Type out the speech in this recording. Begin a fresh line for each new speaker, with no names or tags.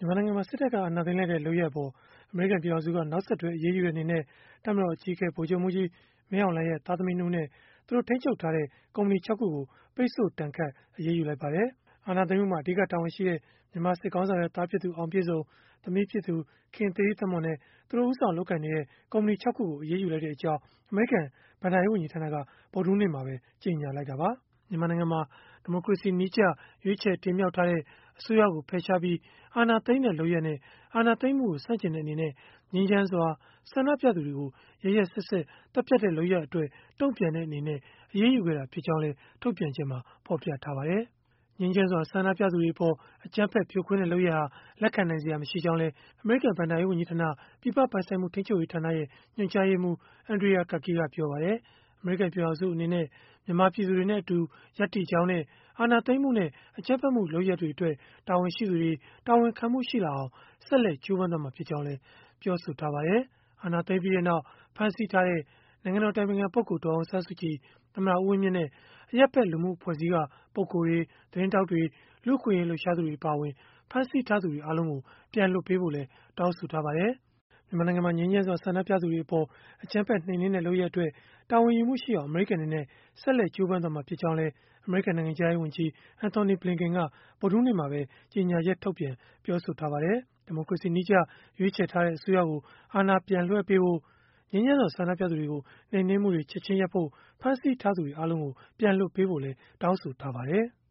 မြန်မာနိုင်ငံမှာစစ်တပ်ကအာဏာသိမ်းလိုက်တဲ့လုပ်ရပ်အပေါ်အမေရိကန်ပြည်ထောင်စုကနောက်ဆက်တွဲအရေးယူတဲ့အနေနဲ့တပ်မတော်အကြီးအကဲဗိုလ်ချုပ်မှူးကြီးမင်းအောင်လှိုင်ရဲ့သားသမီး2ဦးနဲ့သူတို့ထိန်းချုပ်ထားတဲ့ကုမ္ပဏီ6ခုကိုပိတ်ဆို့ဒဏ်ခတ်အရေးယူလိုက်ပါတယ်။အာဏာသိမ်းမှုမှာအဓိကတာဝန်ရှိတဲ့မြန်မာစစ်ခေါင်းဆောင်ရဲ့သားဖြစ်သူအောင်ပြည့်စုံသမီးဖြစ်သူခင်သီရိသက်မွန်နဲ့သူတို့ဦးဆောင်လုပ်ကိုင်နေတဲ့ကုမ္ပဏီ6ခုကိုအရေးယူလိုက်ကြောင်းအမေရိကန်ဘဏ္ဍာရေးဝန်ကြီးဌာနကဗုဒ္ဓဟူးနေ့မှာပဲကြေညာလိုက်တာပါ။မြန်မာနိုင်ငံမှာဒီမိုကရေစီနည်းကျရွေးချယ်တင်မြှောက်ထားတဲ့အစိုးရကိုဖယ်ရှားပြီးအာဏာသိမ်းတဲ့လုပ်ရပ်နဲ့အာဏာသိမ်းမှုကိုဆန့်ကျင်တဲ့အနေနဲ့ငြိမ်းချမ်းစွာဆန္ဒပြသူတွေကိုရက်ရက်စက်စက်တပ်ဖြတ်တဲ့လုပ်ရပ်အတွက်တုံ့ပြန်တဲ့အနေနဲ့အရေးယူခဲ့တာဖြစ်ကြောင်းလည်းထုတ်ပြန်ချက်မှာဖော်ပြထားပါတယ်။ငြိမ်းချမ်းစွာဆန္ဒပြသူတွေအပေါ်အကြမ်းဖက်ဖြိုခွင်းတဲ့လုပ်ရပ်ဟာလက်ခံနိုင်စရာမရှိကြောင်းလည်းအမေရိကန်ဘဏ္ဍာရေးဝန်ကြီးဌာနပြည်ပပိုင်ဆိုင်မှုထိန်းချုပ်ရေးဌာနရဲ့ညွှန်ကြားရေးမှူး Andrea Gacki ကပြောပါတယ်။ အမေရိကန်ပြည်ထောင်စုအနေနဲ့မြန်မာပြည်သူတွေနဲ့အတူရပ်တည်ကြောင်းနဲ့အာဏာသိမ်းမှုနဲ့အကြမ်းဖက်မှုလုပ်ရပ်တွေအတွက်တာဝန်ရှိသူတွေတာဝန်ခံမှုရှိလာအောင်ဆက်လက်ကြိုးပမ်းသွားမှာဖြစ်ကြောင်းလည်းပြောဆိုထားပါတယ်။အာဏာသိမ်းပြီးနောက်ဖမ်းဆီးထားတဲ့နိုင်ငံတော်အတိုင်ပင်ခံပုဂ္ဂိုလ်ဒေါ်အောင်ဆန်းစုကြည်သမ္မတဦးဝင်းမြင့်နဲ့အရပ်ဘက်လူမှုအဖွဲ့အစည်းကပုဂ္ဂိုလ်တွေသတင်းထောက်တွေလူ့အခွင့်အရေးလှုပ်ရှားသူတွေအပါအဝင်ဖမ်းဆီးထားသူတွေအားလုံးကိုပြန်လွှတ်ပေးဖို့လည်းတောင်းဆိုထားပါတယ်။မြန်မာနိုင်ငံမှာငြိမ်းချမ်းစွာဆန္ဒပြသူတွေအပေါ်အကြမ်းဖက်နှိမ်နင်းတဲ့လုပ်ရပ်အတွက်တာဝန်ယူမှုရှိအောင်အမေရိကန်အနေနဲ့ဆက်လက်ကြိုးပမ်းသွားမှာဖြစ်ကြောင်းလည်းအမေရိကန်နိုင်ငံခြားရေးဝန်ကြီး Antony Blinken ကဗုဒ္ဓဟူးနေ့မှာပဲကြေညာချက်ထုတ်ပြန်ပြောဆိုထားပါတယ်။ဒီမိုကရေစီနည်းကျရွေးချယ်ထားတဲ့အစိုးရကိုအာဏာပြန်လွှဲပေးဖို့ငြိမ်းချမ်းစွာဆန္ဒပြသူတွေကိုနှိမ်နင်းမှုတွေချက်ချင်းရပ်ဖို့ဖမ်းဆီးထားသူတွေအားလုံးကိုပြန်လွှတ်ပေးဖို့လည်းတောင်းဆိုထားပါတယ်။